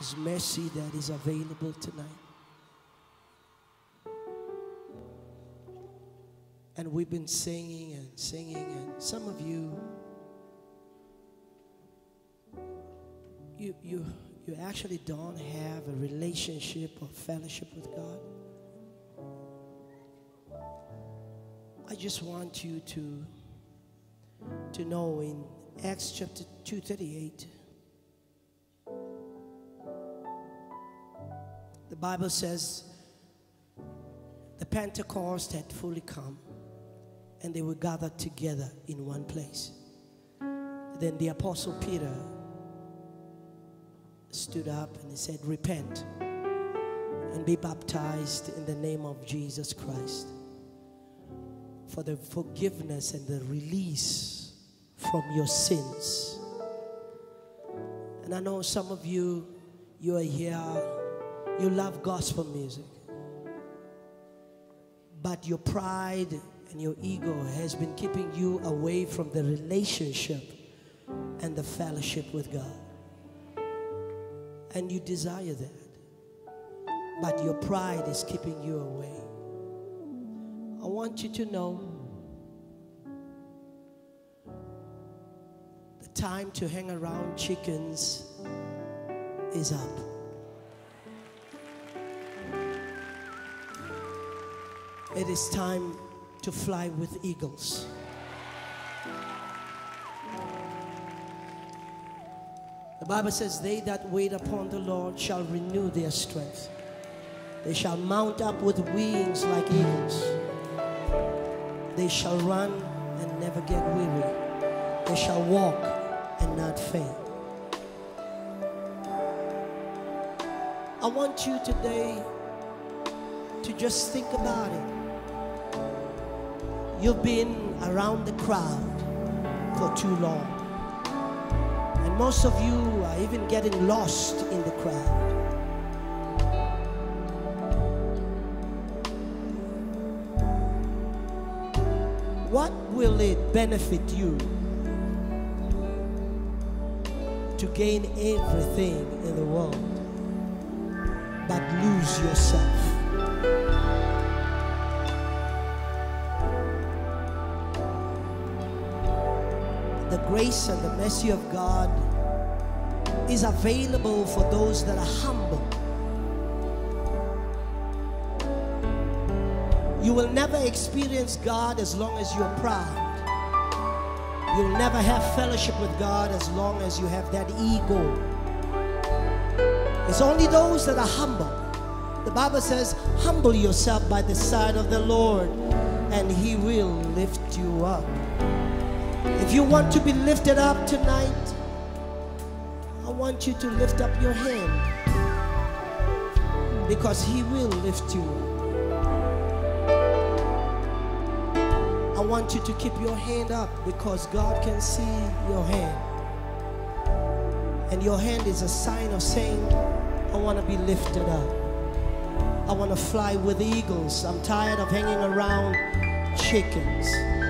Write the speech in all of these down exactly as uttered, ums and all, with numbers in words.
His mercy that is available tonight. And we've been singing and singing, and some of you, you, you, you actually don't have a relationship or fellowship with God. I just want you to, to know in Acts chapter two thirty-eight, the Bible says the Pentecost had fully come and they were gathered together in one place. Then the Apostle Peter stood up and he said, repent and be baptized in the name of Jesus Christ for the forgiveness and the release from your sins. And I know some of you, you are here, you love gospel music, but your pride and your ego has been keeping you away from the relationship and the fellowship with God. And you desire that, but your pride is keeping you away. I want you to know the time to hang around chickens is up. It is time to fly with eagles. The Bible says, they that wait upon the Lord shall renew their strength. They shall mount up with wings like eagles. They shall run and never get weary. They shall walk and not faint. I want you today to just think about it. You've been around the crowd for too long. And most of you are even getting lost in the crowd. What will it benefit you to gain everything in the world but lose yourself? The grace and the mercy of God is available for those that are humble. You will never experience God as long as you're proud. You'll never have fellowship with God as long as you have that ego. It's only those that are humble. The Bible says, humble yourself by the side of the Lord, and He will lift you up. If you want to be lifted up tonight, I want you to lift up your hand, because He will lift you up. I want you to keep your hand up, because God can see your hand. And your hand is a sign of saying, I want to be lifted up. I want to fly with eagles. I'm tired of hanging around chickens.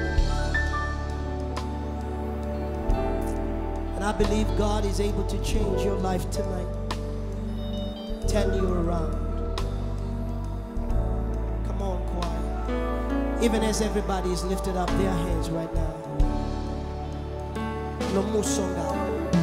And I believe God is able to change your life tonight, turn you around. Come on, choir. Even as everybody is lifted up their hands right now. No more song out.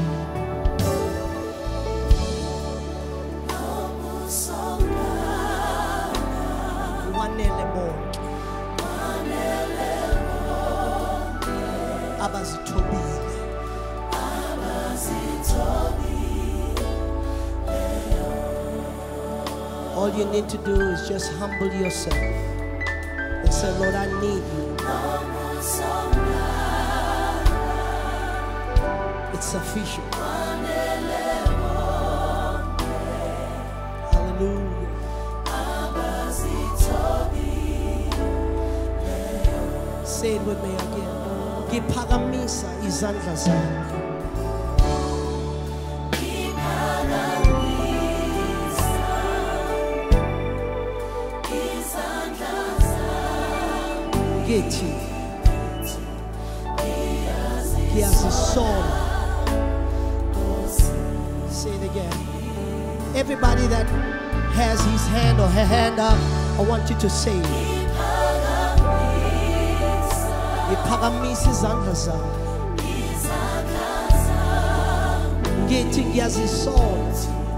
All you need to do is just humble yourself and say, Lord, I need you. It's sufficient. Hallelujah. Say it with me again. Giphakamisa izandla zakho. Githi He has a soul. Say it again. Everybody that has his hand or her hand up, I want you to say it. Iphakamisa izandla zami. Ngithi ngiyazisola.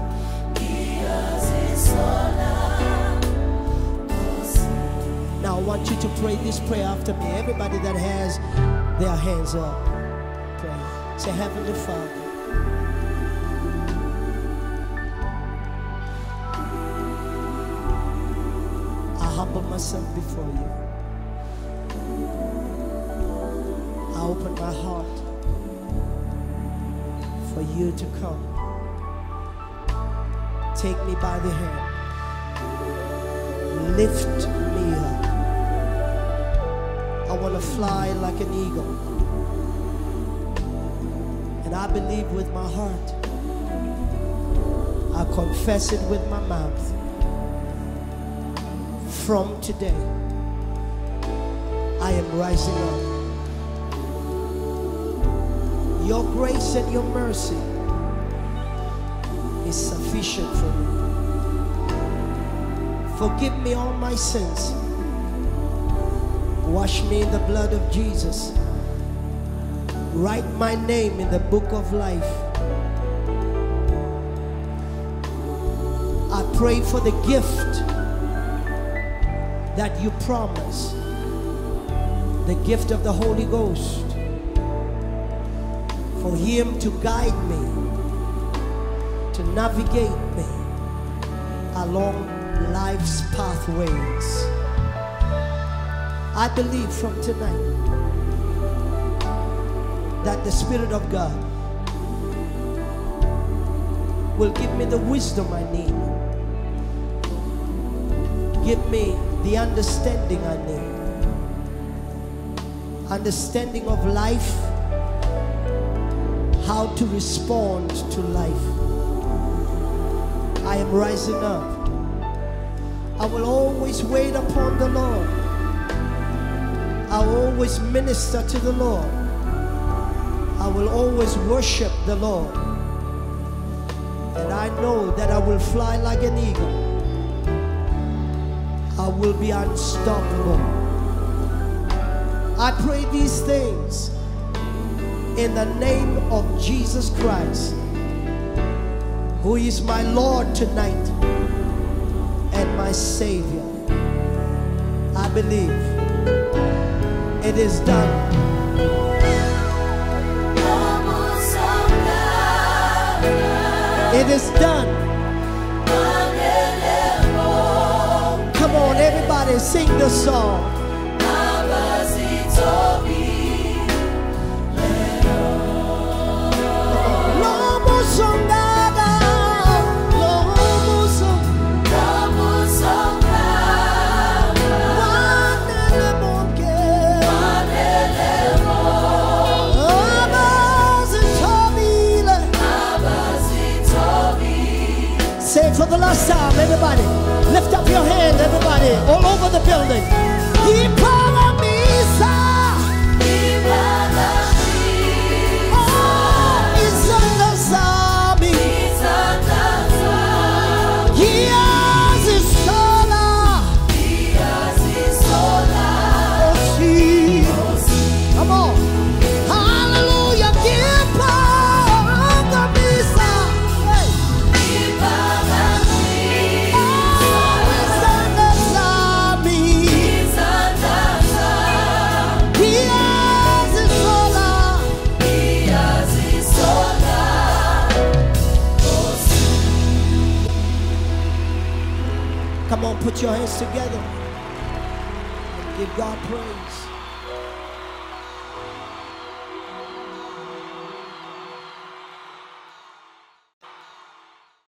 Now I want you to pray this prayer after me. Everybody that has their hands up, pray. Say, Heavenly Father, I humble myself before you. I open my heart for you to come. Take me by the hand. Lift me up. I want to fly like an eagle. And I believe with my heart. I confess it with my mouth. From today, I am rising up. Your grace and your mercy is sufficient for me. Forgive me all my sins. Wash me in the blood of Jesus. Write my name in the book of life. I pray for the gift that you promise, the gift of the Holy Ghost, for him to guide me, to navigate me along life's pathways. I believe from tonight that the Spirit of God will give me the wisdom I need. Give me the understanding I need. Understanding of life, how to respond to life. I am rising up. I will always wait upon the Lord. I will always minister to the Lord. I will always worship the Lord. And I know that I will fly like an eagle. I will be unstoppable. I pray these things in the name of Jesus Christ, who is my Lord tonight and my Savior. I believe it is done. It is done. Come on, everybody, sing the song. Say it for the last time, everybody. Lift up your hand, everybody, all over the building. Iphakamisa. Oh, izandla zami. Ngiyazisola. Oh, Jesus. Come on. Hallelujah. Iphakamisa. Come on, put your hands together and give God praise.